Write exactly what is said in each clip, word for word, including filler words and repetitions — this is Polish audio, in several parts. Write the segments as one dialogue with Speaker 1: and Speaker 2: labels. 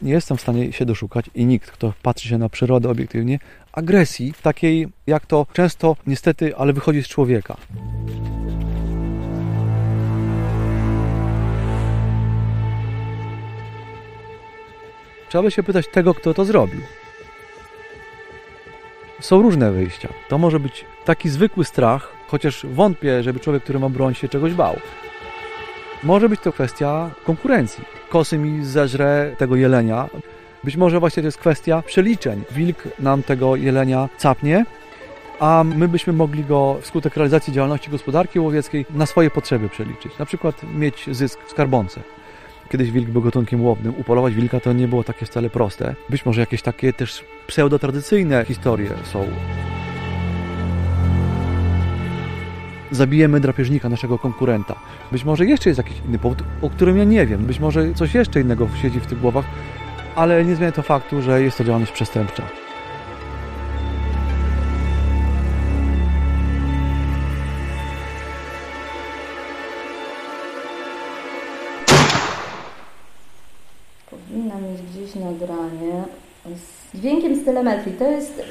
Speaker 1: nie jestem w stanie się doszukać i nikt, kto patrzy się na przyrodę obiektywnie, agresji takiej, jak to często niestety, ale wychodzi z człowieka. Trzeba by się pytać tego, kto to zrobił. Są różne wyjścia. To może być taki zwykły strach, chociaż wątpię, żeby człowiek, który ma broń, się czegoś bał. Może być to kwestia konkurencji. Kosy mi zeżre tego jelenia. Być może właśnie to jest kwestia przeliczeń. Wilk nam tego jelenia capnie, a my byśmy mogli go wskutek realizacji działalności gospodarki łowieckiej na swoje potrzeby przeliczyć. Na przykład mieć zysk w skarbonce. Kiedyś wilk był gatunkiem łownym. Upolować wilka to nie było takie wcale proste. Być może jakieś takie też pseudotradycyjne historie są. Zabijemy drapieżnika, naszego konkurenta. Być może jeszcze jest jakiś inny powód, o którym ja nie wiem. Być może coś jeszcze innego siedzi w tych głowach, ale nie zmienia to faktu, że jest to działalność przestępcza.
Speaker 2: Powinna mieć gdzieś nagranie z dźwiękiem z telemetrii. To jest,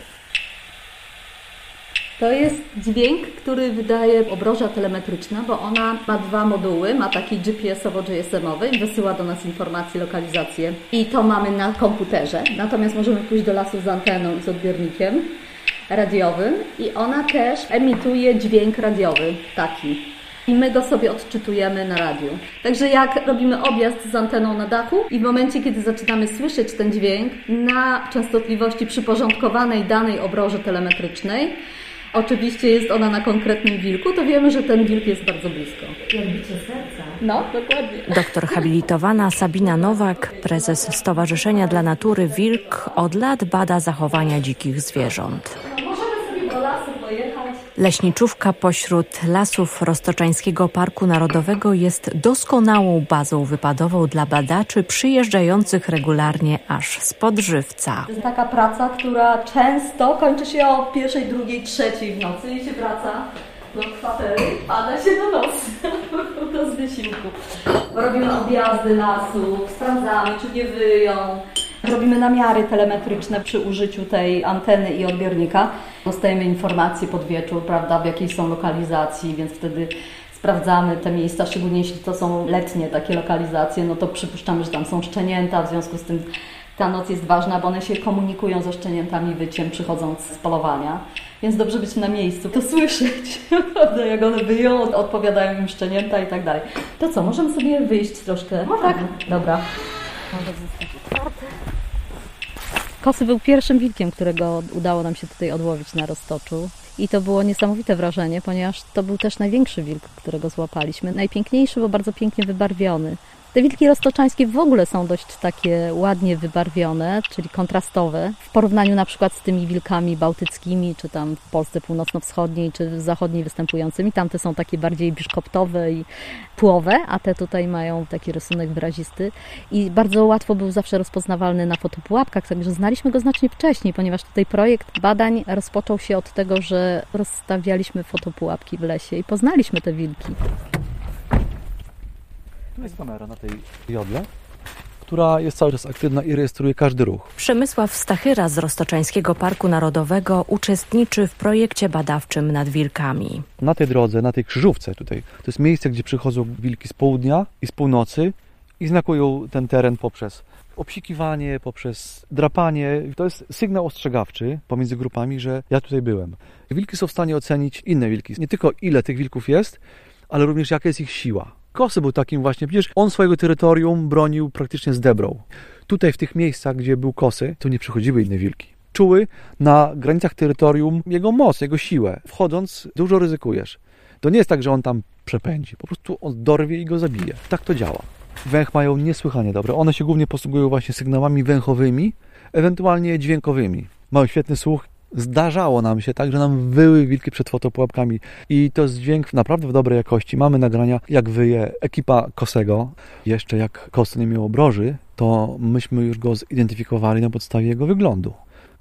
Speaker 2: to jest dźwięk, który wydaje obroża telemetryczna, bo ona ma dwa moduły. Ma taki G P S-owo-G S M-owy i wysyła do nas informacje, lokalizację. I to mamy na komputerze. Natomiast możemy pójść do lasu z anteną i z odbiornikiem radiowym i ona też emituje dźwięk radiowy taki. I my go sobie odczytujemy na radiu. Także jak robimy objazd z anteną na dachu i w momencie, kiedy zaczynamy słyszeć ten dźwięk na częstotliwości przyporządkowanej danej obroży telemetrycznej, oczywiście jest ona na konkretnym wilku, to wiemy, że ten wilk jest bardzo blisko.
Speaker 3: Jak bicie serca.
Speaker 2: No, dokładnie.
Speaker 3: Doktor habilitowana Sabina Nowak, prezes Stowarzyszenia dla Natury Wilk, od lat bada zachowania dzikich zwierząt.
Speaker 2: Możemy sobie do lasu pojechać.
Speaker 3: Leśniczówka pośród lasów Roztoczańskiego Parku Narodowego jest doskonałą bazą wypadową dla badaczy przyjeżdżających regularnie aż spod Żywca.
Speaker 2: To jest taka praca, która często kończy się o pierwszej, drugiej, trzeciej w nocy i się wraca do kwatery, pada się do nocy, do z wysiłku. Robimy objazdy lasu, sprawdzamy, czy nie wyją. Robimy namiary telemetryczne przy użyciu tej anteny i odbiornika. Dostajemy informacje pod wieczór, prawda, w jakiej są lokalizacji, więc wtedy sprawdzamy te miejsca, szczególnie jeśli to są letnie takie lokalizacje, no to przypuszczamy, że tam są szczenięta, w związku z tym ta noc jest ważna, bo one się komunikują ze szczeniętami wyciem, przychodząc z polowania. Więc dobrze być na miejscu, to słyszeć, prawda, jak one wyją, odpowiadają im szczenięta i tak dalej. To co, możemy sobie wyjść troszkę?
Speaker 3: No
Speaker 2: tak. Dobra. Kosy był pierwszym wilkiem, którego udało nam się tutaj odłowić na Roztoczu. I to było niesamowite wrażenie, ponieważ to był też największy wilk, którego złapaliśmy. Najpiękniejszy, bo bardzo pięknie wybarwiony. Te wilki roztoczańskie w ogóle są dość takie ładnie wybarwione, czyli kontrastowe, w porównaniu na przykład z tymi wilkami bałtyckimi, czy tam w Polsce północno-wschodniej, czy zachodniej występującymi. Tamte są takie bardziej biszkoptowe i płowe, a te tutaj mają taki rysunek wyrazisty. I bardzo łatwo był zawsze rozpoznawalny na fotopułapkach, także znaliśmy go znacznie wcześniej, ponieważ tutaj projekt badań rozpoczął się od tego, że rozstawialiśmy fotopułapki w lesie i poznaliśmy te wilki.
Speaker 1: Tu jest kamera na tej jodle, która jest cały czas aktywna i rejestruje każdy ruch.
Speaker 3: Przemysław Stachyra z Roztoczańskiego Parku Narodowego uczestniczy w projekcie badawczym nad wilkami.
Speaker 1: Na tej drodze, na tej krzyżówce tutaj, to jest miejsce, gdzie przychodzą wilki z południa i z północy i znakują ten teren poprzez obsikiwanie, poprzez drapanie. To jest sygnał ostrzegawczy pomiędzy grupami, że ja tutaj byłem. Wilki są w stanie ocenić inne wilki. Nie tylko ile tych wilków jest, ale również jaka jest ich siła. Kosy był takim właśnie, przecież on swojego terytorium bronił praktycznie z debrą. Tutaj w tych miejscach, gdzie był Kosy, to nie przychodziły inne wilki. Czuły na granicach terytorium jego moc, jego siłę. Wchodząc, dużo ryzykujesz. To nie jest tak, że on tam przepędzi. Po prostu on dorwie i go zabije. Tak to działa. Węch mają niesłychanie dobre. One się głównie posługują właśnie sygnałami węchowymi, ewentualnie dźwiękowymi. Mają świetny słuch. Zdarzało nam się tak, że nam wyły wilki przed fotopułapkami i to jest dźwięk naprawdę w dobrej jakości. Mamy nagrania, jak wyje ekipa Kosego. Jeszcze jak Kos nie miał obroży, to myśmy już go zidentyfikowali na podstawie jego wyglądu.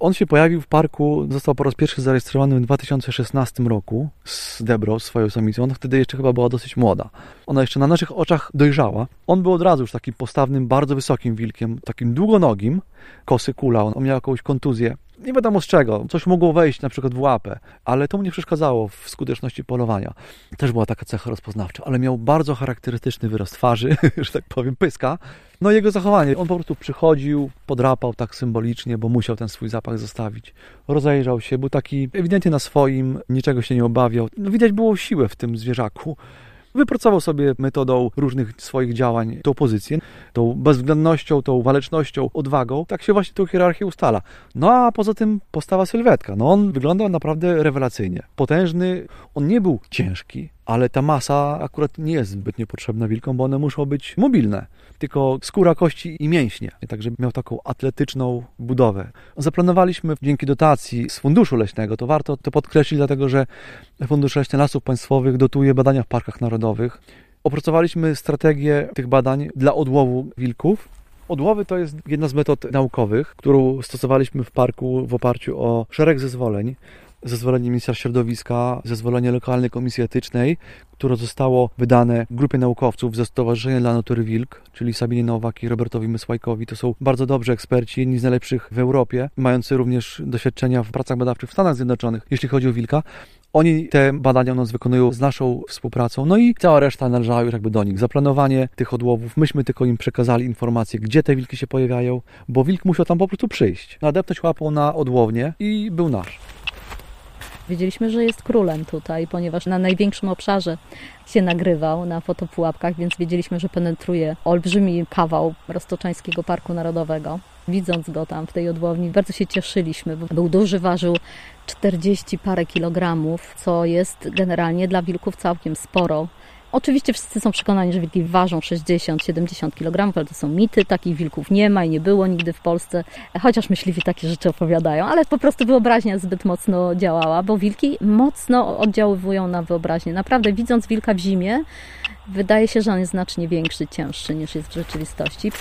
Speaker 1: On się pojawił w parku, został po raz pierwszy zarejestrowany w dwa tysiące szesnastym roku z Debrą, swoją samicą. Ona wtedy jeszcze chyba była dosyć młoda. Ona jeszcze na naszych oczach dojrzała. On był od razu już takim postawnym, bardzo wysokim wilkiem, takim długonogim, kosy kula. On miał jakąś kontuzję. Nie wiadomo z czego. Coś mogło wejść na przykład w łapę, ale to mu nie przeszkadzało w skuteczności polowania. Też była taka cecha rozpoznawcza, ale miał bardzo charakterystyczny wyraz twarzy, że tak powiem, pyska. No i jego zachowanie. On po prostu przychodził, podrapał tak symbolicznie, bo musiał ten swój zapach zostawić. Rozejrzał się, był taki ewidentnie na swoim, niczego się nie obawiał. No widać było siłę w tym zwierzaku. Wypracował sobie metodą różnych swoich działań tą pozycję, tą bezwzględnością, tą walecznością, odwagą. Tak się właśnie tą hierarchię ustala. No a poza tym postawa sylwetka. No on wyglądał naprawdę rewelacyjnie. Potężny, on nie był ciężki, ale ta masa akurat nie jest zbytnio potrzebna wilkom, bo one muszą być mobilne. Tylko skóra, kości i mięśnie. Także miał taką atletyczną budowę. Zaplanowaliśmy dzięki dotacji z Funduszu Leśnego, to warto to podkreślić, dlatego że Fundusz Leśny Lasów Państwowych dotuje badania w parkach narodowych. Opracowaliśmy strategię tych badań dla odłowu wilków. Odłowy to jest jedna z metod naukowych, którą stosowaliśmy w parku w oparciu o szereg zezwoleń. Zezwolenie ministra środowiska, zezwolenie lokalnej komisji etycznej, które zostało wydane grupie naukowców ze Stowarzyszenia dla Natury Wilk, czyli Sabinie Nowak i Robertowi Mysłajkowi. To są bardzo dobrzy eksperci, jedni z najlepszych w Europie, mający również doświadczenia w pracach badawczych w Stanach Zjednoczonych, jeśli chodzi o wilka. Oni te badania u nas wykonują z naszą współpracą, no i cała reszta należała już jakby do nich. Zaplanowanie tych odłowów, myśmy tylko im przekazali informacje, gdzie te wilki się pojawiają, bo wilk musiał tam po prostu przyjść, nadepnąć łapą na odłownię i był nasz.
Speaker 2: Wiedzieliśmy, że jest królem tutaj, ponieważ na największym obszarze się nagrywał, na fotopułapkach, więc wiedzieliśmy, że penetruje olbrzymi kawał Roztoczańskiego Parku Narodowego. Widząc go tam w tej odłowni, bardzo się cieszyliśmy, bo był duży, ważył czterdzieści parę kilogramów, co jest generalnie dla wilków całkiem sporo. Oczywiście wszyscy są przekonani, że wilki ważą sześćdziesiąt siedemdziesiąt kilogramów, ale to są mity, takich wilków nie ma i nie było nigdy w Polsce, chociaż myśliwi takie rzeczy opowiadają, ale po prostu wyobraźnia zbyt mocno działała, bo wilki mocno oddziaływują na wyobraźnię. Naprawdę widząc wilka w zimie, wydaje się, że on jest znacznie większy, cięższy niż jest w rzeczywistości.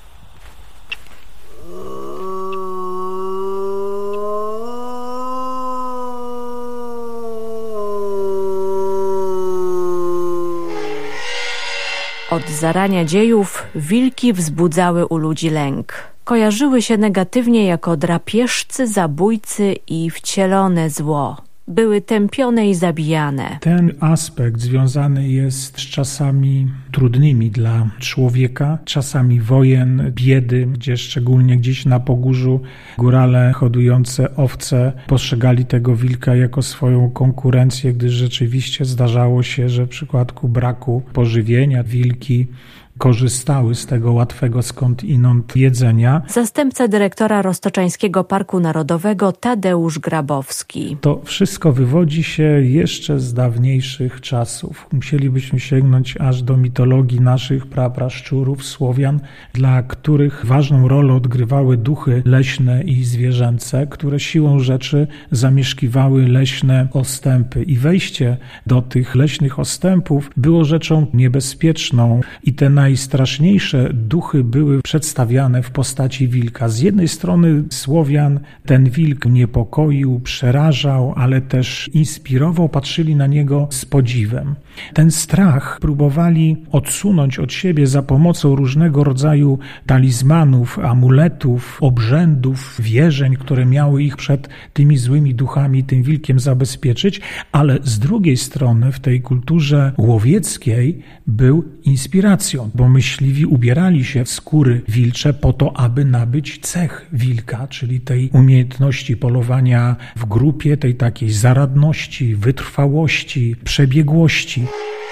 Speaker 3: Od zarania dziejów wilki wzbudzały u ludzi lęk. Kojarzyły się negatywnie jako drapieżcy, zabójcy i wcielone zło. Były tępione i zabijane.
Speaker 4: Ten aspekt związany jest z czasami trudnymi dla człowieka, czasami wojen, biedy, gdzie szczególnie gdzieś na Pogórzu górale hodujące owce postrzegali tego wilka jako swoją konkurencję, gdyż rzeczywiście zdarzało się, że w przypadku braku pożywienia wilki korzystały z tego łatwego skądinąd jedzenia.
Speaker 3: Zastępca dyrektora Roztoczańskiego Parku Narodowego Tadeusz Grabowski.
Speaker 4: To wszystko wywodzi się jeszcze z dawniejszych czasów. Musielibyśmy sięgnąć aż do mitologii naszych prapraszczurów, Słowian, dla których ważną rolę odgrywały duchy leśne i zwierzęce, które siłą rzeczy zamieszkiwały leśne ostępy. I wejście do tych leśnych ostępów było rzeczą niebezpieczną i te najstraszniejsze duchy były przedstawiane w postaci wilka. Z jednej strony Słowian ten wilk niepokoił, przerażał, ale też inspirował, patrzyli na niego z podziwem. Ten strach próbowali odsunąć od siebie za pomocą różnego rodzaju talizmanów, amuletów, obrzędów, wierzeń, które miały ich przed tymi złymi duchami, tym wilkiem zabezpieczyć, ale z drugiej strony w tej kulturze łowieckiej był inspiracją, bo myśliwi ubierali się w skóry wilcze po to, aby nabyć cech wilka, czyli tej umiejętności polowania w grupie, tej takiej zaradności, wytrwałości, przebiegłości.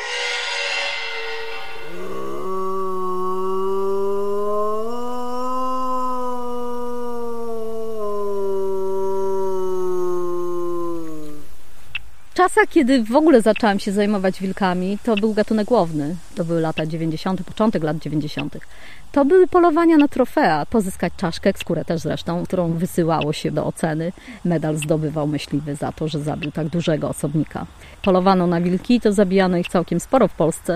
Speaker 2: W czasach, kiedy w ogóle zaczęłam się zajmować wilkami, to był gatunek łowny. To były lata dziewięćdziesiąte, początek lat dziewięćdziesiątych. To były polowania na trofea. Pozyskać czaszkę, skórę też zresztą, którą wysyłało się do oceny. Medal zdobywał myśliwy za to, że zabił tak dużego osobnika. Polowano na wilki, to zabijano ich całkiem sporo w Polsce,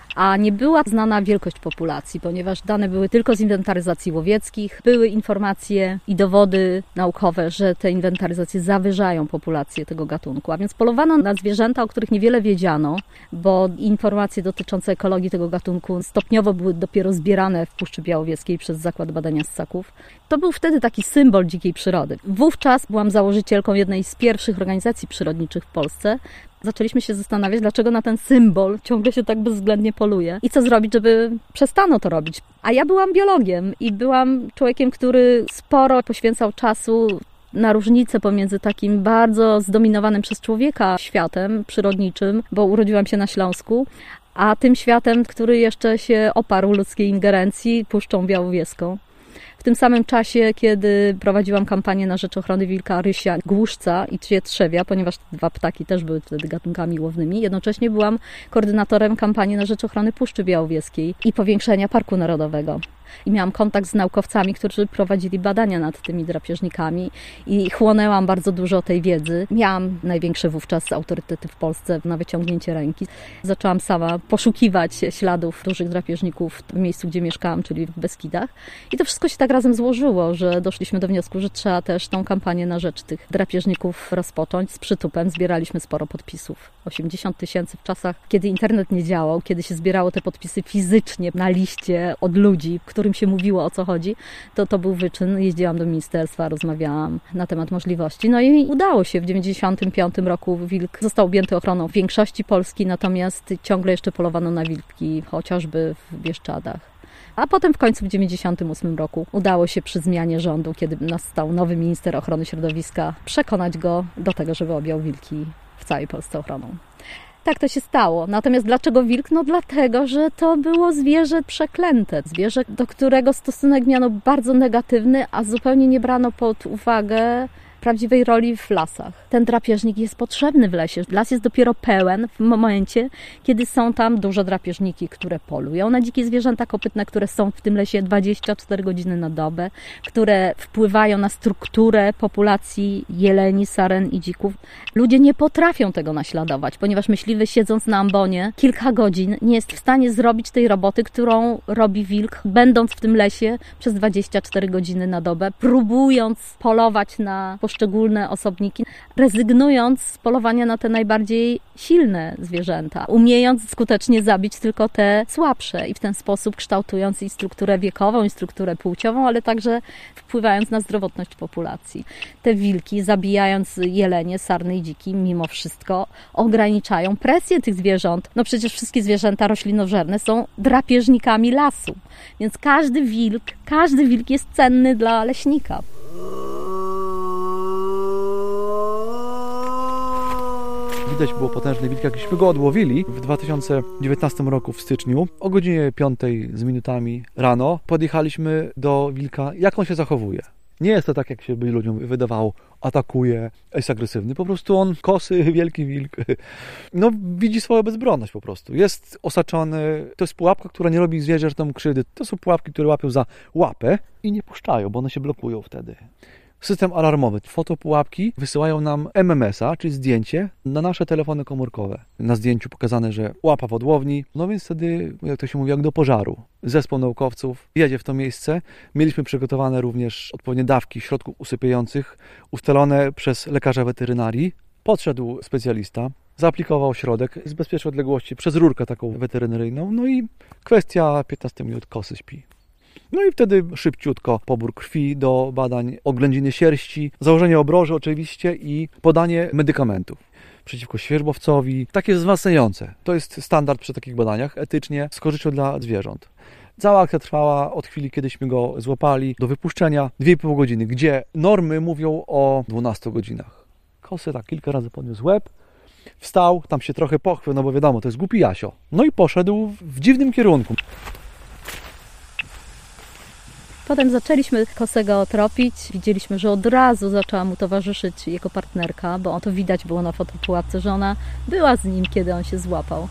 Speaker 2: a nie była znana wielkość populacji, ponieważ dane były tylko z inwentaryzacji łowieckich. Były informacje i dowody naukowe, że te inwentaryzacje zawyżają populację tego gatunku. A więc polowano na zwierzęta, o których niewiele wiedziano, bo informacje dotyczące ekologii tego gatunku stopniowo były dopiero zbierane w Puszczy Białowieskiej przez Zakład Badania Ssaków. To był wtedy taki symbol dzikiej przyrody. Wówczas byłam założycielką jednej z pierwszych organizacji przyrodniczych w Polsce. Zaczęliśmy się zastanawiać, dlaczego na ten symbol ciągle się tak bezwzględnie poluje i co zrobić, żeby przestano to robić. A ja byłam biologiem i byłam człowiekiem, który sporo poświęcał czasu na różnicę pomiędzy takim bardzo zdominowanym przez człowieka światem przyrodniczym, bo urodziłam się na Śląsku, a tym światem, który jeszcze się oparł ludzkiej ingerencji, Puszczą Białowieską. W tym samym czasie, kiedy prowadziłam kampanię na rzecz ochrony wilka, rysia, głuszca i trzewia, ponieważ te dwa ptaki też były wtedy gatunkami łownymi, jednocześnie byłam koordynatorem kampanii na rzecz ochrony Puszczy Białowieskiej i powiększenia Parku Narodowego. I miałam kontakt z naukowcami, którzy prowadzili badania nad tymi drapieżnikami i chłonęłam bardzo dużo tej wiedzy. Miałam największe wówczas autorytety w Polsce na wyciągnięcie ręki. Zaczęłam sama poszukiwać śladów dużych drapieżników w miejscu, gdzie mieszkałam, czyli w Beskidach. I to wszystko się tak razem złożyło, że doszliśmy do wniosku, że trzeba też tą kampanię na rzecz tych drapieżników rozpocząć. Z przytupem zbieraliśmy sporo podpisów. osiemdziesiąt tysięcy w czasach, kiedy internet nie działał, kiedy się zbierało te podpisy fizycznie na liście od ludzi, którym się mówiło, o co chodzi, to to był wyczyn. Jeździłam do ministerstwa, rozmawiałam na temat możliwości. No i udało się. W dziewięćdziesiątym piątym roku wilk został objęty ochroną w większości Polski, natomiast ciągle jeszcze polowano na wilki, chociażby w Bieszczadach. A potem w końcu w dziewięćdziesiątym ósmym roku udało się przy zmianie rządu, kiedy nastał nowy minister ochrony środowiska, przekonać go do tego, żeby objął wilki w całej Polsce ochroną. Tak to się stało. Natomiast dlaczego wilk? No dlatego, że to było zwierzę przeklęte. Zwierzę, do którego stosunek miano bardzo negatywny, a zupełnie nie brano pod uwagę prawdziwej roli w lasach. Ten drapieżnik jest potrzebny w lesie. Las jest dopiero pełen w momencie, kiedy są tam duże drapieżniki, które polują na dzikie zwierzęta kopytne, które są w tym lesie dwadzieścia cztery godziny na dobę, które wpływają na strukturę populacji jeleni, saren i dzików. Ludzie nie potrafią tego naśladować, ponieważ myśliwy, siedząc na ambonie kilka godzin, nie jest w stanie zrobić tej roboty, którą robi wilk, będąc w tym lesie przez dwadzieścia cztery godziny na dobę, próbując polować na poszczególne osobniki, rezygnując z polowania na te najbardziej silne zwierzęta, umiejąc skutecznie zabić tylko te słabsze i w ten sposób kształtując i strukturę wiekową, i strukturę płciową, ale także wpływając na zdrowotność populacji. Te wilki, zabijając jelenie, sarny i dziki, mimo wszystko ograniczają presję tych zwierząt. No przecież wszystkie zwierzęta roślinożerne są drapieżnikami lasu, więc każdy wilk, każdy wilk jest cenny dla leśnika.
Speaker 1: Widać było potężny wilk, jakśmy go odłowili w dwa tysiące dziewiętnastym roku w styczniu. O godzinie piątej z minutami rano podjechaliśmy do wilka, jak on się zachowuje. Nie jest to tak, jak się by ludziom wydawało, atakuje, jest agresywny. Po prostu on, kosy, wielki wilk, no widzi swoją bezbronność po prostu. Jest osaczony, to jest pułapka, która nie robi zwierzętom krzywdy. To są pułapki, które łapią za łapę i nie puszczają, bo one się blokują wtedy. System alarmowy. Fotopułapki wysyłają nam M M S a, czyli zdjęcie, na nasze telefony komórkowe. Na zdjęciu pokazane, że łapa w odłowni. No więc wtedy, jak to się mówi, jak do pożaru. Zespół naukowców jedzie w to miejsce. Mieliśmy przygotowane również odpowiednie dawki środków usypiających, ustalone przez lekarza weterynarii. Podszedł specjalista, zaaplikował środek z bezpiecznej odległości przez rurkę taką weterynaryjną. No i kwestia piętnaście minut, kosy śpi. No i wtedy szybciutko pobór krwi do badań oględziny sierści, założenie obroży oczywiście i podanie medykamentów przeciwko świerzbowcowi, takie wzmacniające. To jest standard przy takich badaniach, etycznie, z korzyścią dla zwierząt. Cała akcja trwała od chwili, kiedyśmy go złapali, do wypuszczenia dwie i pół godziny, gdzie normy mówią o dwunastu godzinach. Kosy tak kilka razy podniósł łeb, wstał, tam się trochę pochwył, no bo wiadomo, to jest głupi Jasio. No i poszedł w dziwnym kierunku.
Speaker 2: Potem zaczęliśmy Kosego tropić. Widzieliśmy, że od razu zaczęła mu towarzyszyć jego partnerka, bo to widać było na fotopułapce, że ona była z nim, kiedy on się złapał.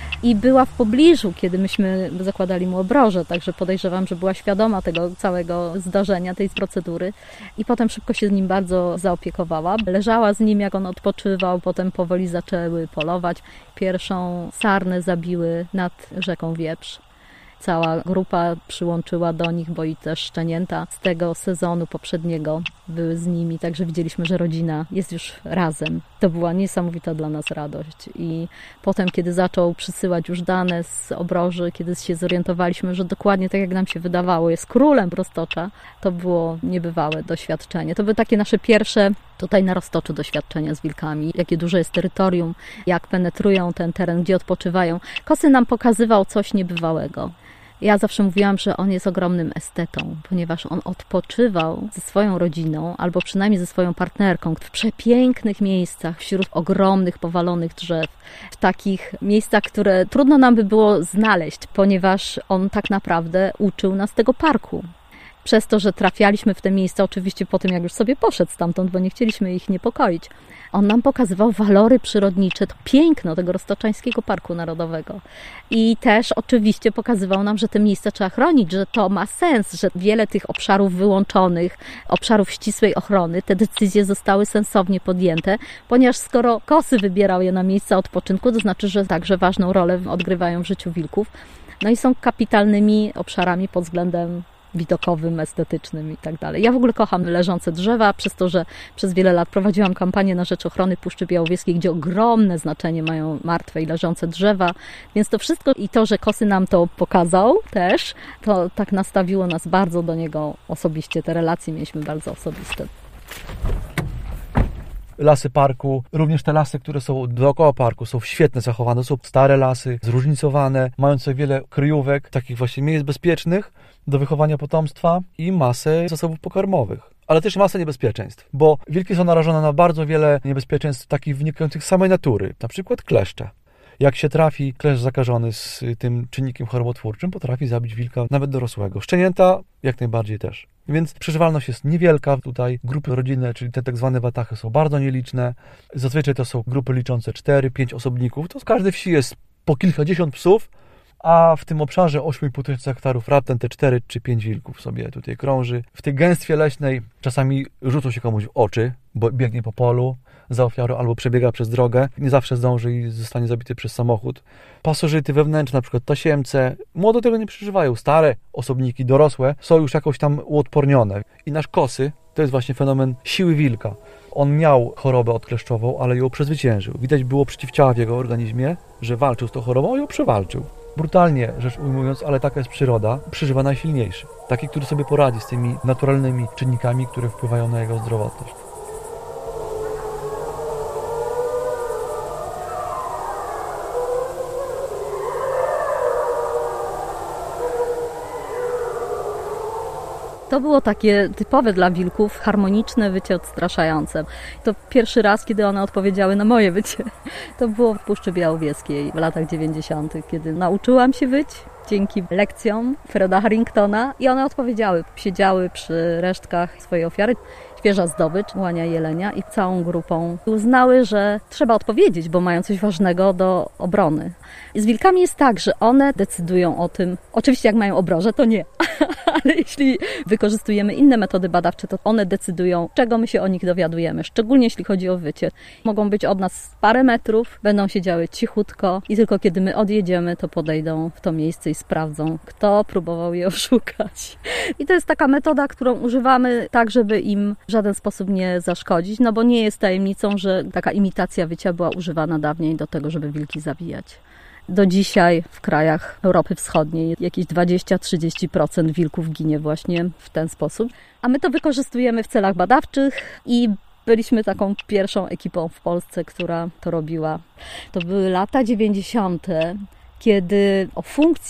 Speaker 2: i była w pobliżu, kiedy myśmy zakładali mu obroże, także podejrzewam, że była świadoma tego całego zdarzenia, tej procedury i potem szybko się z nim bardzo zaopiekowała. Leżała z nim, jak on odpoczywał, potem powoli zaczęły polować. Pierwszą sarnę zabiły nad rzeką Wieprz. Cała grupa przyłączyła do nich, bo i też szczenięta z tego sezonu poprzedniego były z nimi, także widzieliśmy, że rodzina jest już razem. To była niesamowita dla nas radość i potem, kiedy zaczął przysyłać już dane z obroży, kiedy się zorientowaliśmy, że dokładnie tak jak nam się wydawało, jest królem Roztocza, to było niebywałe doświadczenie. To były takie nasze pierwsze tutaj na Roztoczu doświadczenia z wilkami, jakie duże jest terytorium, jak penetrują ten teren, gdzie odpoczywają. Kosy nam pokazywał coś niebywałego. Ja zawsze mówiłam, że on jest ogromnym estetą, ponieważ on odpoczywał ze swoją rodziną, albo przynajmniej ze swoją partnerką w przepięknych miejscach, wśród ogromnych, powalonych drzew, w takich miejscach, które trudno nam by było znaleźć, ponieważ on tak naprawdę uczył nas tego parku. Przez to, że trafialiśmy w te miejsca, oczywiście po tym, jak już sobie poszedł stamtąd, bo nie chcieliśmy ich niepokoić, on nam pokazywał walory przyrodnicze, to piękno tego Roztoczańskiego Parku Narodowego. I też oczywiście pokazywał nam, że te miejsca trzeba chronić, że to ma sens, że wiele tych obszarów wyłączonych, obszarów ścisłej ochrony, te decyzje zostały sensownie podjęte, ponieważ skoro Kosy wybierał je na miejsca odpoczynku, to znaczy, że także ważną rolę odgrywają w życiu wilków. No i są kapitalnymi obszarami pod względem widokowym, estetycznym i tak dalej. Ja w ogóle kocham leżące drzewa, przez to, że przez wiele lat prowadziłam kampanię na rzecz ochrony Puszczy Białowieskiej, gdzie ogromne znaczenie mają martwe i leżące drzewa, więc to wszystko i to, że Kosy nam to pokazał też, to tak nastawiło nas bardzo do niego osobiście. Te relacje mieliśmy bardzo osobiste.
Speaker 1: Lasy parku, również te lasy, które są dookoła parku, są świetnie zachowane, są stare lasy, zróżnicowane, mające wiele kryjówek, takich właśnie miejsc bezpiecznych do wychowania potomstwa i masę zasobów pokarmowych, ale też masę niebezpieczeństw, bo wilki są narażone na bardzo wiele niebezpieczeństw takich wynikających z samej natury, na przykład kleszcze. Jak się trafi kleszcz zakażony z tym czynnikiem chorobotwórczym, potrafi zabić wilka nawet dorosłego. Szczenięta jak najbardziej też. Więc przeżywalność jest niewielka tutaj. Grupy rodzinne, czyli te tak zwane watachy, są bardzo nieliczne. Zazwyczaj to są grupy liczące cztery pięć osobników. To z każdej wsi jest po kilkadziesiąt psów, a w tym obszarze osiem i pół tysiąca hektarów raptem te cztery czy pięć wilków sobie tutaj krąży. W tej gęstwie leśnej czasami rzucą się komuś w oczy, bo biegnie po polu za ofiarą albo przebiega przez drogę. Nie zawsze zdąży i zostanie zabity przez samochód. Pasożyty wewnętrzne, na przykład tasiemce, młode tego nie przeżywają. Stare osobniki, dorosłe, są już jakoś tam uodpornione. I nasz Kosy to jest właśnie fenomen siły wilka. On miał chorobę odkleszczową, ale ją przezwyciężył. Widać było przeciwciała w jego organizmie, że walczył z tą chorobą i ją przewalczył. Brutalnie rzecz ujmując, ale taka jest przyroda, przeżywa najsilniejszy. Taki, który sobie poradzi z tymi naturalnymi czynnikami, które wpływają na jego zdrowotność.
Speaker 2: To było takie typowe dla wilków, harmoniczne wycie odstraszające. To pierwszy raz, kiedy one odpowiedziały na moje wycie. To było w Puszczy Białowieskiej w latach dziewięćdziesiątych, kiedy nauczyłam się wyć dzięki lekcjom Freda Harringtona i one odpowiedziały. Siedziały przy resztkach swojej ofiary. Świeża zdobycz, łania jelenia i całą grupą uznały, że trzeba odpowiedzieć, bo mają coś ważnego do obrony. I z wilkami jest tak, że one decydują o tym, oczywiście jak mają obroże, to nie, ale jeśli wykorzystujemy inne metody badawcze, to one decydują, czego my się o nich dowiadujemy, szczególnie jeśli chodzi o wycie. Mogą być od nas parę metrów, będą siedziały cichutko i tylko kiedy my odjedziemy, to podejdą w to miejsce i sprawdzą, kto próbował je oszukać. I to jest taka metoda, którą używamy tak, żeby im w żaden sposób nie zaszkodzić, no bo nie jest tajemnicą, że taka imitacja wycia była używana dawniej do tego, żeby wilki zabijać. Do dzisiaj w krajach Europy Wschodniej jakieś dwadzieścia do trzydziestu procent wilków ginie właśnie w ten sposób. A my to wykorzystujemy w celach badawczych i byliśmy taką pierwszą ekipą w Polsce, która to robiła. To były lata dziewięćdziesiąte, kiedy o funkcji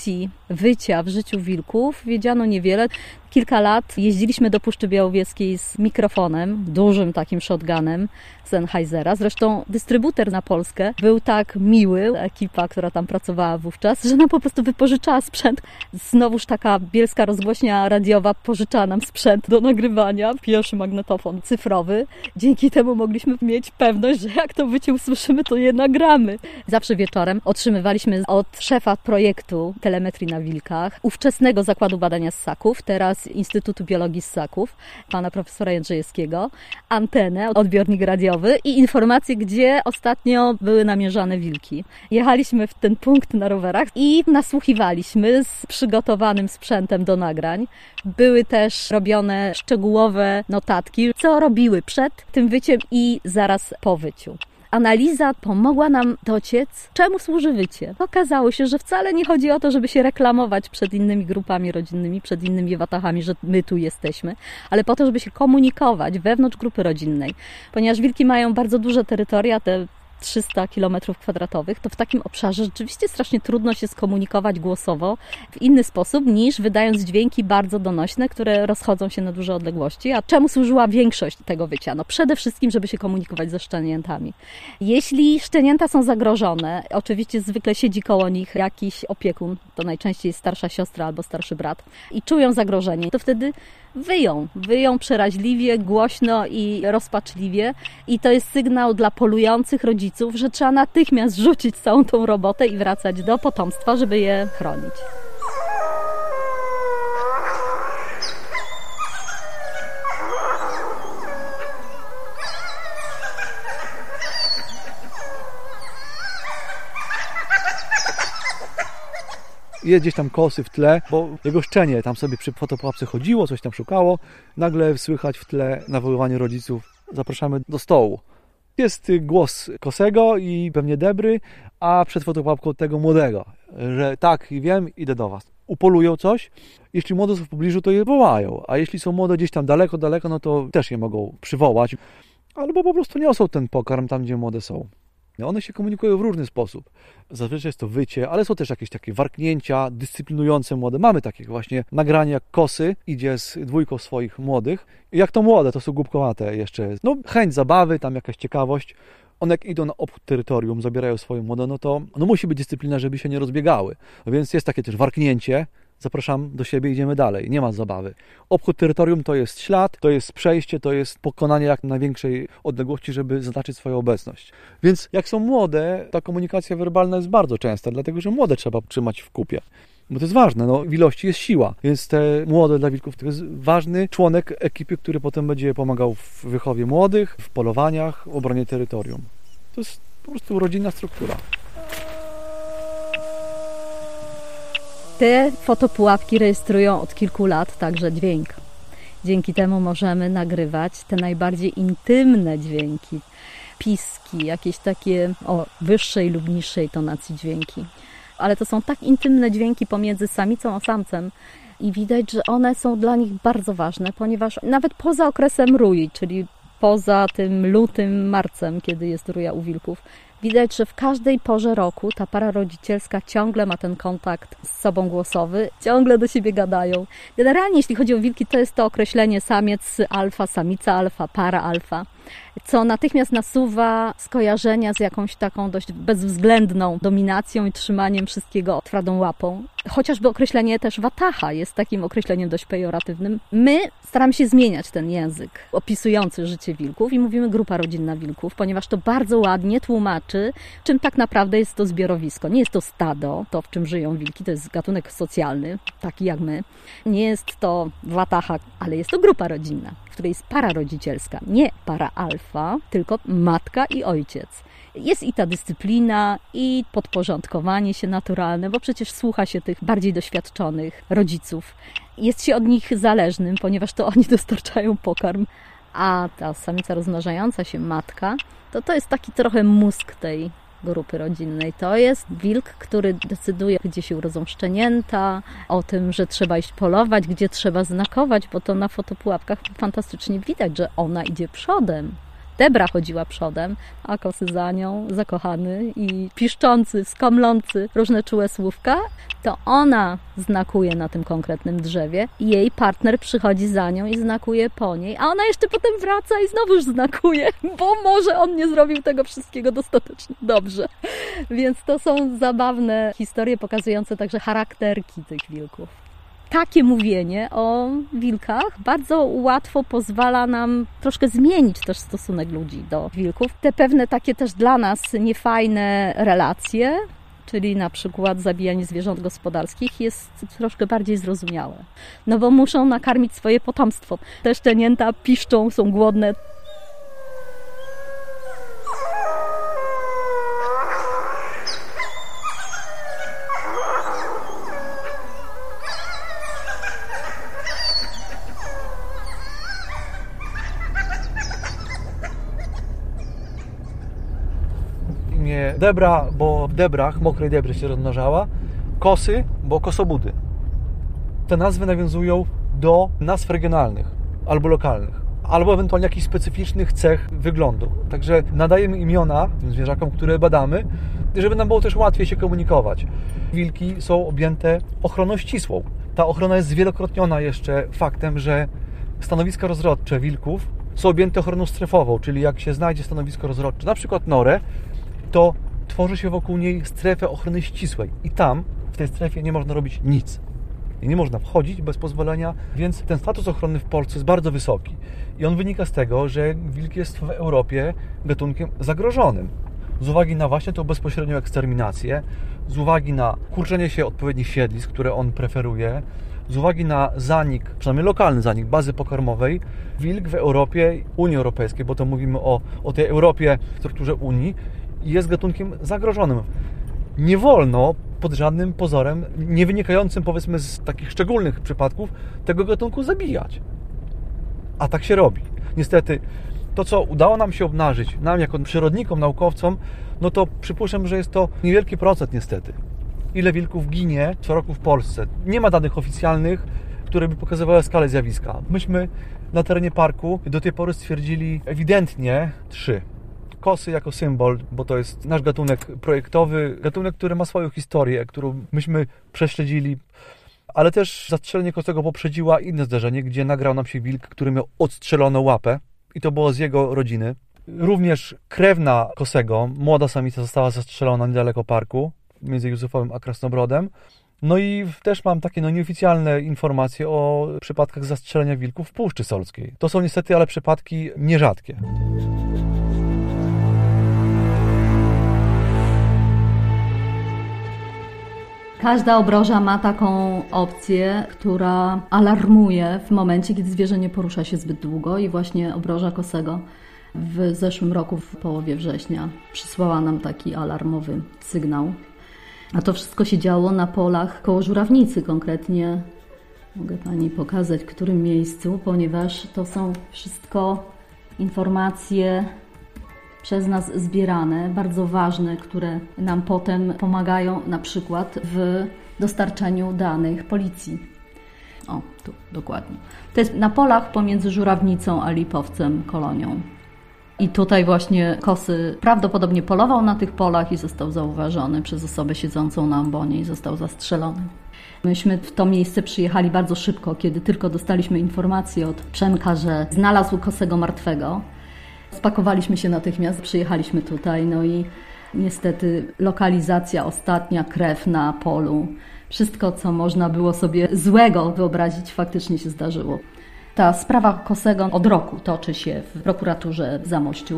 Speaker 2: wycia w życiu wilków wiedziano niewiele. Kilka lat jeździliśmy do Puszczy Białowieskiej z mikrofonem, dużym takim shotgunem Sennheisera. Zresztą dystrybuter na Polskę był tak miły, ekipa, która tam pracowała wówczas, że nam po prostu wypożyczała sprzęt. Znowuż taka bielska rozgłośnia radiowa pożyczała nam sprzęt do nagrywania, pierwszy magnetofon cyfrowy. Dzięki temu mogliśmy mieć pewność, że jak to wycie usłyszymy, to je nagramy. Zawsze wieczorem otrzymywaliśmy od szefa projektu telemetrii na wilkach, ówczesnego Zakładu Badania Ssaków, teraz Instytutu Biologii Ssaków, pana profesora Jędrzejewskiego, antenę, odbiornik radiowy i informacje, gdzie ostatnio były namierzane wilki. Jechaliśmy w ten punkt na rowerach i nasłuchiwaliśmy z przygotowanym sprzętem do nagrań. Były też robione szczegółowe notatki, co robiły przed tym wyciem i zaraz po wyciu. Analiza pomogła nam dociec, czemu służy wycie. Okazało się, że wcale nie chodzi o to, żeby się reklamować przed innymi grupami rodzinnymi, przed innymi watachami, że my tu jesteśmy, ale po to, żeby się komunikować wewnątrz grupy rodzinnej. Ponieważ wilki mają bardzo duże terytoria, te trzysta kilometrów kwadratowych, to w takim obszarze rzeczywiście strasznie trudno się skomunikować głosowo w inny sposób niż wydając dźwięki bardzo donośne, które rozchodzą się na duże odległości. A czemu służyła większość tego wycia? No przede wszystkim, żeby się komunikować ze szczeniętami. Jeśli szczenięta są zagrożone, oczywiście zwykle siedzi koło nich jakiś opiekun, to najczęściej jest starsza siostra albo starszy brat i czują zagrożenie, to wtedy wyją, wyją przeraźliwie, głośno i rozpaczliwie i to jest sygnał dla polujących rodziców, że trzeba natychmiast rzucić całą tą robotę i wracać do potomstwa, żeby je chronić.
Speaker 1: Jest gdzieś tam kosy w tle, bo jego szczenie tam sobie przy fotopułapce chodziło, coś tam szukało. Nagle słychać w tle nawoływanie rodziców: zapraszamy do stołu. Jest głos kosego i pewnie debry, a przed fotopułapką tego młodego, że tak, wiem, idę do was. Upolują coś, jeśli młode są w pobliżu, to je wołają, a jeśli są młode gdzieś tam daleko, daleko, no to też je mogą przywołać, albo po prostu niosą ten pokarm tam, gdzie młode są. One się komunikują w różny sposób. Zazwyczaj jest to wycie, ale są też jakieś takie warknięcia dyscyplinujące młode. Mamy takie właśnie nagranie, jak kosy idzie z dwójką swoich młodych. I jak to młode, to są głupkowate jeszcze. No chęć zabawy, tam jakaś ciekawość. One jak idą na obchód terytorium, zabierają swoje młode, no to no musi być dyscyplina, żeby się nie rozbiegały. No więc jest takie też warknięcie. Zapraszam do siebie, idziemy dalej, nie ma zabawy. Obchód terytorium to jest ślad, to jest przejście, to jest pokonanie jak największej odległości, żeby zaznaczyć swoją obecność. Więc jak są młode, ta komunikacja werbalna jest bardzo częsta, dlatego że młode trzeba trzymać w kupie. Bo to jest ważne, no, w ilości jest siła, więc te młode dla wilków to jest ważny członek ekipy, który potem będzie pomagał w wychowie młodych, w polowaniach, w obronie terytorium. To jest po prostu rodzinna struktura.
Speaker 2: Te fotopułapki rejestrują od kilku lat także dźwięk. Dzięki temu możemy nagrywać te najbardziej intymne dźwięki, piski, jakieś takie o wyższej lub niższej tonacji dźwięki. Ale to są tak intymne dźwięki pomiędzy samicą a samcem i widać, że one są dla nich bardzo ważne, ponieważ nawet poza okresem rui, czyli poza tym lutym, marcem, kiedy jest ruja u wilków, widać, że w każdej porze roku ta para rodzicielska ciągle ma ten kontakt z sobą głosowy, ciągle do siebie gadają. Generalnie, jeśli chodzi o wilki, to jest to określenie samiec alfa, samica alfa, para alfa, co natychmiast nasuwa skojarzenia z jakąś taką dość bezwzględną dominacją i trzymaniem wszystkiego twardą łapą. Chociażby określenie też wataha jest takim określeniem dość pejoratywnym. My staramy się zmieniać ten język opisujący życie wilków i mówimy grupa rodzinna wilków, ponieważ to bardzo ładnie tłumaczy, czym tak naprawdę jest to zbiorowisko. Nie jest to stado, to w czym żyją wilki, to jest gatunek socjalny, taki jak my. Nie jest to wataha, ale jest to grupa rodzinna, w której jest para rodzicielska, nie para alfa, tylko matka i ojciec. Jest i ta dyscyplina, i podporządkowanie się naturalne, bo przecież słucha się tych bardziej doświadczonych rodziców. Jest się od nich zależnym, ponieważ to oni dostarczają pokarm, a ta samica rozmnażająca się matka, to to jest taki trochę mózg tej grupy rodzinnej. To jest wilk, który decyduje, gdzie się urodzą szczenięta, o tym, że trzeba iść polować, gdzie trzeba znakować, bo to na fotopułapkach fantastycznie widać, że ona idzie przodem. Debra chodziła przodem, a Kosy za nią, zakochany i piszczący, skomlący różne czułe słówka, to ona znakuje na tym konkretnym drzewie i jej partner przychodzi za nią i znakuje po niej, a ona jeszcze potem wraca i znowuż znakuje, bo może on nie zrobił tego wszystkiego dostatecznie dobrze. Więc to są zabawne historie pokazujące także charakterki tych wilków. Takie mówienie o wilkach bardzo łatwo pozwala nam troszkę zmienić też stosunek ludzi do wilków. Te pewne takie też dla nas niefajne relacje, czyli na przykład zabijanie zwierząt gospodarskich, jest troszkę bardziej zrozumiałe. No bo muszą nakarmić swoje potomstwo. Te szczenięta piszczą, są głodne.
Speaker 1: Debra, bo w debrach, mokrej debry się rozmnażała. Kosy, bo kosobudy. Te nazwy nawiązują do nazw regionalnych albo lokalnych, albo ewentualnie jakichś specyficznych cech wyglądu. Także nadajemy imiona tym zwierzakom, które badamy, żeby nam było też łatwiej się komunikować. Wilki są objęte ochroną ścisłą. Ta ochrona jest zwielokrotniona jeszcze faktem, że stanowiska rozrodcze wilków są objęte ochroną strefową, czyli jak się znajdzie stanowisko rozrodcze, na przykład norę, to tworzy się wokół niej strefę ochrony ścisłej i tam, w tej strefie nie można robić nic. I nie można wchodzić bez pozwolenia, więc ten status ochrony w Polsce jest bardzo wysoki. I on wynika z tego, że wilk jest w Europie gatunkiem zagrożonym. Z uwagi na właśnie tą bezpośrednią eksterminację, z uwagi na kurczenie się odpowiednich siedlisk, które on preferuje, z uwagi na zanik, przynajmniej lokalny zanik bazy pokarmowej, wilk w Europie, Unii Europejskiej, bo to mówimy o, o tej Europie w strukturze Unii, jest gatunkiem zagrożonym. Nie wolno pod żadnym pozorem, nie wynikającym powiedzmy z takich szczególnych przypadków, tego gatunku zabijać. A tak się robi. Niestety to, co udało nam się obnażyć, nam jako przyrodnikom, naukowcom, no to przypuszczam, że jest to niewielki procent niestety. Ile wilków ginie co roku w Polsce? Nie ma danych oficjalnych, które by pokazywały skalę zjawiska. Myśmy na terenie parku do tej pory stwierdzili ewidentnie trzy. Kosy jako symbol, bo to jest nasz gatunek projektowy, gatunek, który ma swoją historię, którą myśmy prześledzili, ale też zastrzelenie kosego poprzedziła inne zdarzenie, gdzie nagrał nam się wilk, który miał odstrzeloną łapę i to było z jego rodziny. Również krewna kosego, młoda samica, została zastrzelona niedaleko parku, między Józefowym a Krasnobrodem. No i też mam takie no, nieoficjalne informacje o przypadkach zastrzelenia wilków w Puszczy Solskiej. To są niestety ale przypadki nierzadkie.
Speaker 2: Każda obroża ma taką opcję, która alarmuje w momencie, kiedy zwierzę nie porusza się zbyt długo i właśnie obroża kosego w zeszłym roku w połowie września przysłała nam taki alarmowy sygnał. A to wszystko się działo na polach koło Żurawnicy, konkretnie mogę Pani pokazać, w którym miejscu, ponieważ to są wszystko informacje przez nas zbierane, bardzo ważne, które nam potem pomagają na przykład w dostarczeniu danych policji. O, tu dokładnie. To jest na polach pomiędzy Żurawnicą a Lipowcem, Kolonią. I tutaj właśnie Kosy prawdopodobnie polował na tych polach i został zauważony przez osobę siedzącą na ambonie i został zastrzelony. Myśmy w to miejsce przyjechali bardzo szybko, kiedy tylko dostaliśmy informację od Przemka, że znalazł Kosego martwego. Spakowaliśmy się natychmiast, przyjechaliśmy tutaj, no i niestety lokalizacja ostatnia, krew na polu. Wszystko, co można było sobie złego wyobrazić, faktycznie się zdarzyło. Ta sprawa Kosego od roku toczy się w prokuraturze w Zamościu.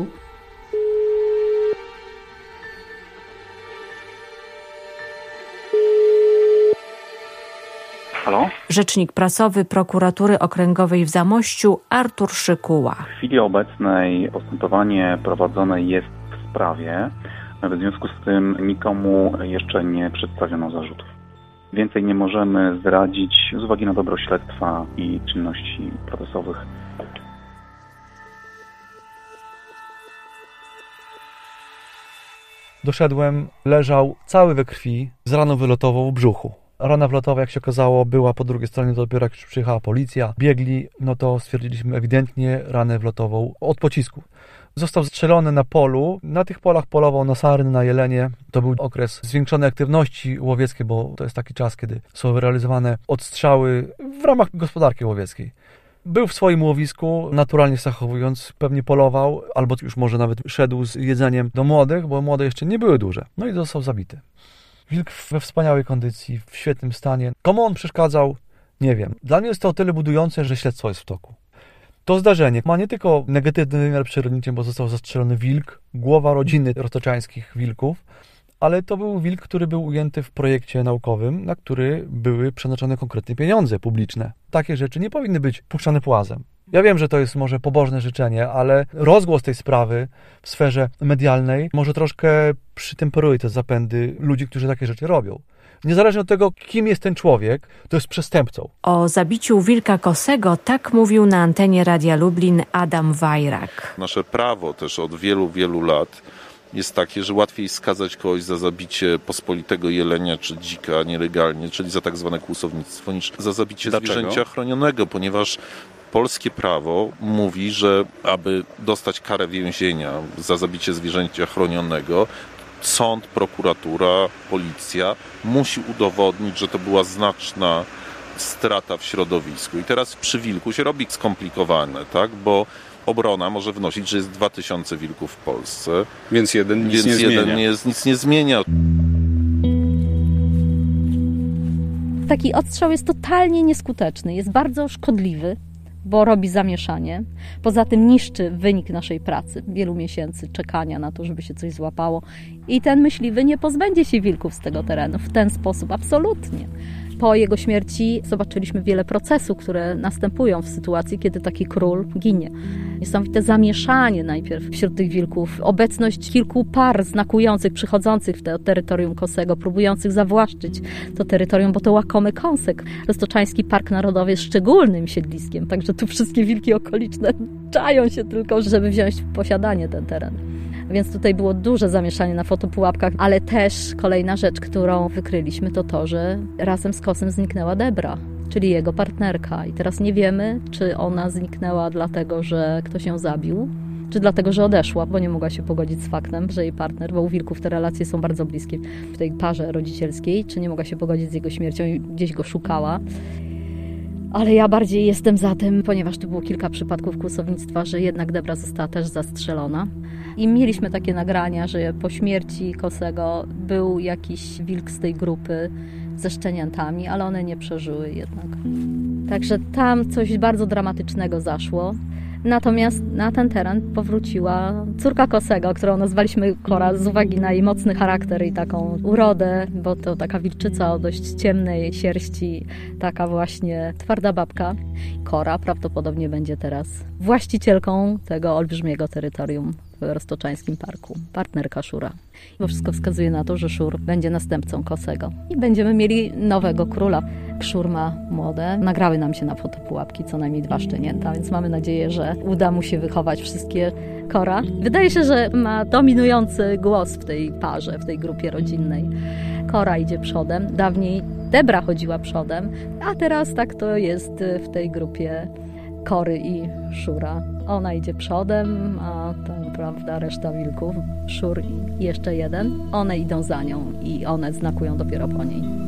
Speaker 5: Halo?
Speaker 3: Rzecznik prasowy Prokuratury Okręgowej w Zamościu Artur Szykuła.
Speaker 5: W chwili obecnej postępowanie prowadzone jest w sprawie. W związku z tym nikomu jeszcze nie przedstawiono zarzutów. Więcej nie możemy zdradzić z uwagi na dobro śledztwa i czynności procesowych.
Speaker 1: Doszedłem, leżał cały we krwi z raną wylotową w brzuchu. Rana wylotowa, jak się okazało, była po drugiej stronie, dopiero jak już przyjechała policja, biegli, no to stwierdziliśmy ewidentnie ranę wlotową od pocisku. Został zastrzelony na polu. Na tych polach polował na sarny, na jelenie. To był okres zwiększonej aktywności łowieckiej, bo to jest taki czas, kiedy są realizowane odstrzały w ramach gospodarki łowieckiej. Był w swoim łowisku, naturalnie zachowując, pewnie polował, albo już może nawet szedł z jedzeniem do młodych, bo młode jeszcze nie były duże. No i został zabity. Wilk we wspaniałej kondycji, w świetnym stanie. Komu on przeszkadzał? Nie wiem. Dla mnie jest to o tyle budujące, że śledztwo jest w toku. To zdarzenie ma nie tylko negatywny wymiar przyrodniczy, bo został zastrzelony wilk, głowa rodziny roztoczańskich wilków, ale to był wilk, który był ujęty w projekcie naukowym, na który były przeznaczone konkretne pieniądze publiczne. Takie rzeczy nie powinny być puszczane płazem. Ja wiem, że to jest może pobożne życzenie, ale rozgłos tej sprawy w sferze medialnej może troszkę przytemperuje te zapędy ludzi, którzy takie rzeczy robią. Niezależnie od tego, kim jest ten człowiek, to jest przestępcą.
Speaker 3: O zabiciu wilka kosego tak mówił na antenie Radia Lublin Adam Wajrak.
Speaker 6: Nasze prawo też od wielu, wielu lat jest takie, że łatwiej skazać kogoś za zabicie pospolitego jelenia czy dzika nielegalnie, czyli za tak zwane kłusownictwo, niż za zabicie
Speaker 7: Dlaczego?
Speaker 6: zwierzęcia chronionego, ponieważ polskie prawo mówi, że aby dostać karę więzienia za zabicie zwierzęcia chronionego, sąd, prokuratura, policja musi udowodnić, że to była znaczna strata w środowisku. I teraz przy wilku się robi skomplikowane, tak? Bo obrona może wnosić, że jest dwa tysiące wilków w Polsce.
Speaker 7: Więc jeden nic
Speaker 6: więc
Speaker 7: nie
Speaker 6: jeden
Speaker 7: zmienia.
Speaker 6: Nie jest, nic nie zmienia.
Speaker 2: Taki odstrzał jest totalnie nieskuteczny, jest bardzo szkodliwy, bo robi zamieszanie. Poza tym niszczy wynik naszej pracy, wielu miesięcy czekania na to, żeby się coś złapało. I ten myśliwy nie pozbędzie się wilków z tego terenu w ten sposób, absolutnie. Po jego śmierci zobaczyliśmy wiele procesów, które następują w sytuacji, kiedy taki król ginie. Niesamowite zamieszanie najpierw wśród tych wilków, obecność kilku par znakujących, przychodzących w to terytorium Kosego, próbujących zawłaszczyć to terytorium, bo to łakomy kąsek. Roztoczański Park Narodowy jest szczególnym siedliskiem, także tu wszystkie wilki okoliczne czają się tylko, żeby wziąć w posiadanie ten teren. Więc tutaj było duże zamieszanie na fotopułapkach, ale też kolejna rzecz, którą wykryliśmy, to to, że razem z Kosem zniknęła Debra, czyli jego partnerka. I teraz nie wiemy, czy ona zniknęła dlatego, że ktoś ją zabił, czy dlatego, że odeszła, bo nie mogła się pogodzić z faktem, że jej partner, bo u wilków te relacje są bardzo bliskie w tej parze rodzicielskiej, czy nie mogła się pogodzić z jego śmiercią i gdzieś go szukała. Ale ja bardziej jestem za tym, ponieważ tu było kilka przypadków kłusownictwa, że jednak Debra została też zastrzelona. I mieliśmy takie nagrania, że po śmierci Kosego był jakiś wilk z tej grupy ze szczeniętami, ale one nie przeżyły jednak. Także tam coś bardzo dramatycznego zaszło. Natomiast na ten teren powróciła córka Kosego, którą nazwaliśmy Kora z uwagi na jej mocny charakter i taką urodę, bo to taka wilczyca o dość ciemnej sierści, taka właśnie twarda babka. Kora prawdopodobnie będzie teraz właścicielką tego olbrzymiego terytorium w Roztoczańskim Parku, partnerka Szura. Bo wszystko wskazuje na to, że Szur będzie następcą Kosego. I będziemy mieli nowego króla. Szur ma młode. Nagrały nam się na fotopułapki co najmniej dwa szczenięta, więc mamy nadzieję, że uda mu się wychować wszystkie. Kora wydaje się, że ma dominujący głos w tej parze, w tej grupie rodzinnej. Kora idzie przodem. Dawniej Debra chodziła przodem, a teraz tak to jest w tej grupie Kory i Szura. Ona idzie przodem, a tam, prawda, reszta wilków, Szur i jeszcze jeden, one idą za nią i one znakują dopiero po niej.